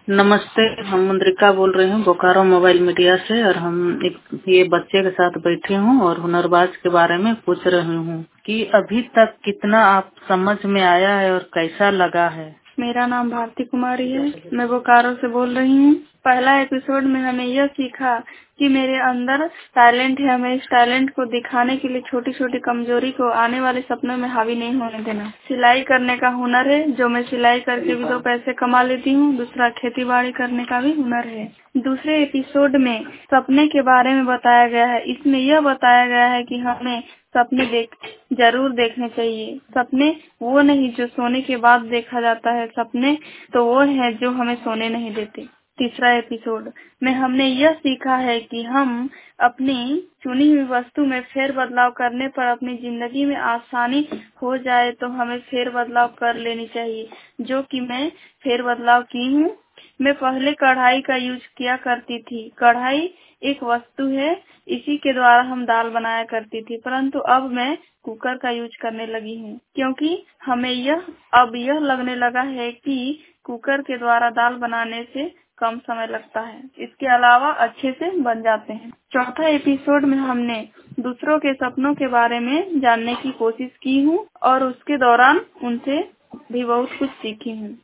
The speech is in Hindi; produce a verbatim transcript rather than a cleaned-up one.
नमस्ते, हम मुद्रिका बोल रही हूँ बोकारो मोबाइल मीडिया से। और हम एक ये बच्चे के साथ बैठी हूँ और हुनरबाज के बारे में पूछ रही हूँ कि अभी तक कितना आप समझ में आया है और कैसा लगा है। मेरा नाम भारती कुमारी है, मैं बोकारो से बोल रही हूँ। पहला एपिसोड में हमें यह सीखा कि मेरे अंदर टैलेंट है, हमें इस टैलेंट को दिखाने के लिए छोटी छोटी कमजोरी को आने वाले सपनों में हावी नहीं होने देना। सिलाई करने का हुनर है, जो मैं सिलाई करके भी दो पैसे कमा लेती हूँ। दूसरा, खेती बाड़ी करने का भी हुनर है। दूसरे एपिसोड में सपने के बारे में बताया गया है। इसमें यह बताया गया है कि हमें सपने देख जरूर देखने चाहिए। सपने वो नहीं जो सोने के बाद देखा जाता है, सपने तो वो है जो हमें सोने नहीं देते। तीसरा एपिसोड में हमने यह सीखा है कि हम अपनी चुनी हुई वस्तु में फेर बदलाव करने पर अपनी जिंदगी में आसानी हो जाए तो हमें फेर बदलाव कर लेनी चाहिए, जो कि मैं फेर बदलाव की हूँ। मैं पहले कढ़ाई का यूज किया करती थी। कढ़ाई एक वस्तु है, इसी के द्वारा हम दाल बनाया करती थी, परंतु अब मैं कुकर का यूज करने लगी हूँ, क्योंकि हमें यह अब यह लगने लगा है कि कुकर के द्वारा दाल बनाने से कम समय लगता है, इसके अलावा अच्छे से बन जाते हैं। चौथा एपिसोड में हमने दूसरों के सपनों के बारे में जानने की कोशिश की हूँ और उसके दौरान उनसे भी बहुत कुछ सीखी हूँ।